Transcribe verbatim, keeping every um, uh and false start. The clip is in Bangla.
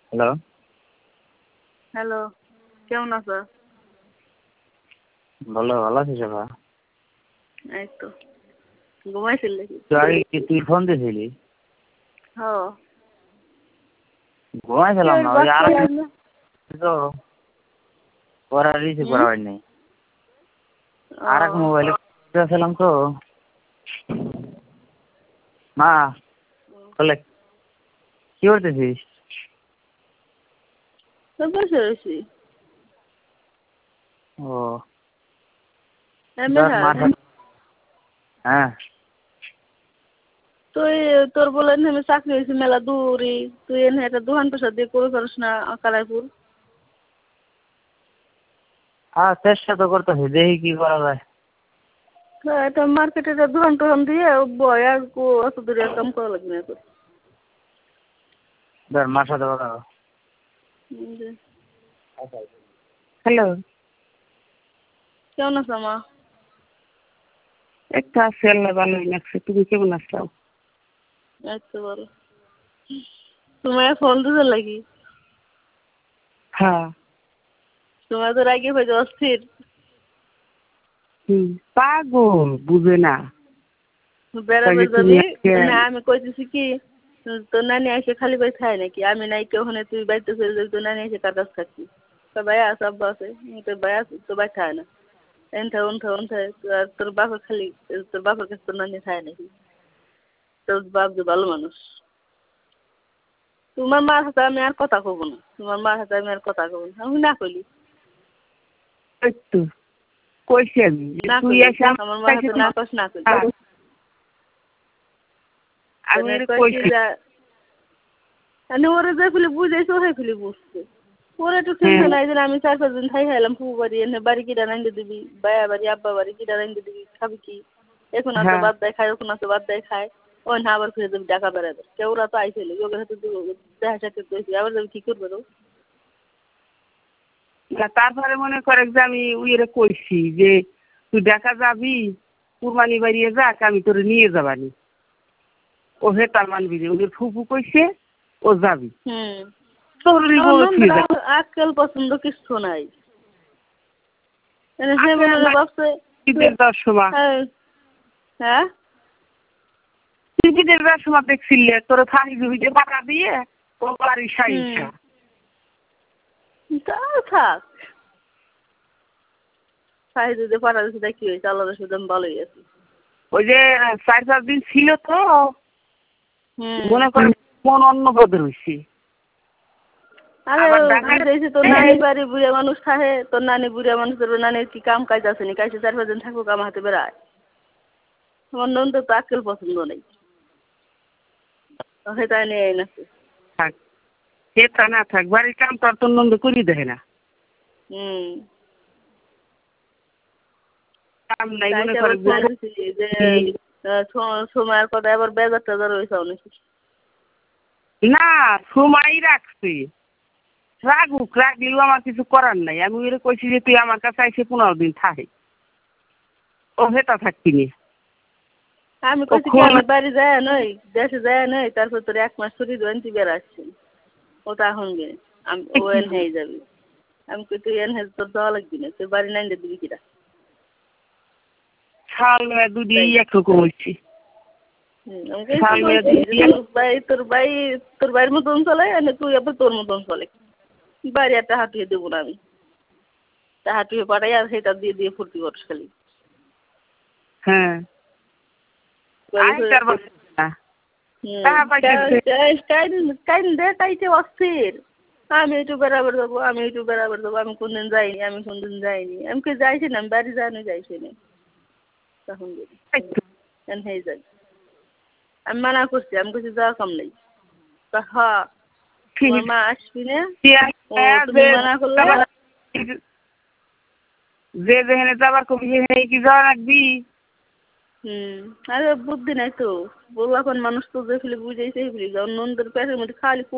হ্যালো হ্যালো, কেমন আছো? ভালো ভালো আছিস আপা? এই তো ঘুমাইছিল নাকি? তুই কি তুই ফোন দিয়েছিলি? হ ঘুমাইছিলাম না, ওই আর তো পড়া রিসিভ করা হয় নাই। আর এক মোবাইলে ছিলাম তো মা বলে কি করতেছিস? বসে রয়েছি। ও হ্যাঁ তুই তোর বলে আমি চাকরি হয়েছি মেলা দূরই, তুই এনে একটা দোকান পেশা দিয়ে করে পারিস না কালাইপুর? হ্যাঁ চেষ্টা তো করতেছি, দেখি কি করা যায়। এটা মার্কেটে একটা দোকান টোকান দিয়ে বয় আর অত দূরে কাম করা লাগবে না তোর। ধর মার সাথে কথা। হ্যালো, কেমন আছো মা? একটা আছে আল্লাহ ভালোই লাগছে। তুমি কেমন আছো? আচ্ছা বলো, তোমার ফোন দিতে লাগি? হ্যাঁ। তোমার তো রাগে হয়ে যাও অস্থির। হুম পাগল, বুঝে না। বেড়াবার যাবি না, আমি কইতেছি কি তোর নানি এসে খালি বাড়ি খায় নাকি? আমি নাই কেউ ওখানে তুই বাড়িতে চলে যাবি, তোর নানি এসে কার কাছে থাকবি? তোর ভাই আছে, আব্বা আছে, তোর ভাই আছে, তোর ভাই খায় না। এনথা উনথা উনথা তোর বাপের খালি তোর বাপের কাছে তোর নানি খায় নাকি? তোর বাপ যে ভালো মানুষ। তোমার মার হাতে আমি আর কথা কব না, তোমার মার হাতে আমি আর কথা কব না। আমি না কইলি একটু কইছি আমি না তুই কইলি, এসে আমার মার হাতে না কস না কইলি। আমি কইছি কইছি যা আমি ওরে যে ফেলে বুঝাইছো ওহে ফেলে বুঝছে। ওর একটু টেনশন নাই যে আমি চার পাঁচ দিন খাই খাইলাম ফুবু বাড়ি, এনে বাড়ি কিটা রান্ধে দিবি, বায়া বাড়ি আব্বা বাড়ি কিটা রান্ধে দিবি, খাবি কি? এখন আছে বাদ দেয় খায়, ওখানে আছে বাদ দেয় খায়। ওই না আবার ফিরে যাবি টাকা বেড়াবে, কেউ ওরা তো আইসেলি ওদের হাতে দেখা সাক্ষাৎ করেছি, আবার যাবি কি করবে তো? তারপরে মনে করে যে আমি উইরে কইছি যে তুই দেখা যাবি কুরবানি বাড়িয়ে যাক, আমি তোরে নিয়ে যাবানি। ও হেতার মানবি যে ওদের ফুফু কইছে ও যাবি। হুম তোর আজকাল পছন্দ কিছু নাই। সে মনে ভাবছে হ্যাঁ টিভিদের সময় দেখছিলে তোর থাকি জমিতে পাতা দিয়ে ও বাড়ি সাইসা তা থাক, সাই দিতে পাঠা দিতে কি হয়েছে, আল্লাহ শুধু আমি ভালোই আছি। ওই যে চার পাঁচ দিন ছিল তো মনে করেন মন অন্য পদের হয়েছে। আরে তোর নানি বাড়ি বুড়িয়া মানুষ খাহে, তোর নানি বুড়িয়া মানুষ করবে, নানির কি কাম কাজ আছে নি? কাছে চার পাঁচ দিন থাকবো, কাম হাতে বেড়ায়। আমার নন্দ তো আজকাল পছন্দ নেই, সেটা নিয়ে নাকি থাক সেটা না থাক, বাড়ির কাম তো আর তোর নন্দ করি দেয় না। হুম কাম নাই মনে করে সময়ের কথা আবার বেজার টেজার হয়েছে অনেক। না সময় রাখছি, রাগুক, রাগলেও আমার কিছু করার নাই। আমি ওরে কইছি যে তুই আমার কাছে আইসে পনেরো দিন থাকে, ও হেটা থাকবি নি। আমি কইছি কি আমি বাড়ি যায় নই, দেশে যায় নই, তারপর তোর এক মাস ছুটি দেবেন তুই বেড়াচ্ছি, ও তা এখন গে আমি ও এন হয়ে যাবি। আমি কই তুই এন হেজ তোর যাওয়া লাগবি না, তুই বাড়ি নাই দিবি কিরা? শাল দুদি একরকম হয়েছি। তোর ভাই তোর ভাইয়ের মতন চলে, তুই আবার তোর মতন চলে। বাড়ি একটা হাঁটিয়ে দেবো না আমি, তা হাঁটিয়ে পাঠাই আর সেটা দিয়ে দিয়ে ফুর্তি করিস খালি। হ্যাঁ অস্থির আমি একটু বেড়াবার যাবো, আমি একটু বেড়াবার যাবো, আমি কোনদিন যাইনি, আমি কোনদিন যাইনি, আমি কি যাইছি না, আমি বাড়ি যাইনি যাইছি না। তখন হয়ে যাবে, আমি মানা করছি, আমি কিছু যাওয়া কম নেই। হ্যাঁ তোমার মা আসবি না, তুমি মানা করলে যে যেখানে যাবার কবি সেখানে কি যাওয়া রাখবি। হুম আরে বুদ্ধি নাই তো, বউ এখন মানুষ তো যে ফেলে বুঝাইছে, নন্দের পেটের মধ্যে খালি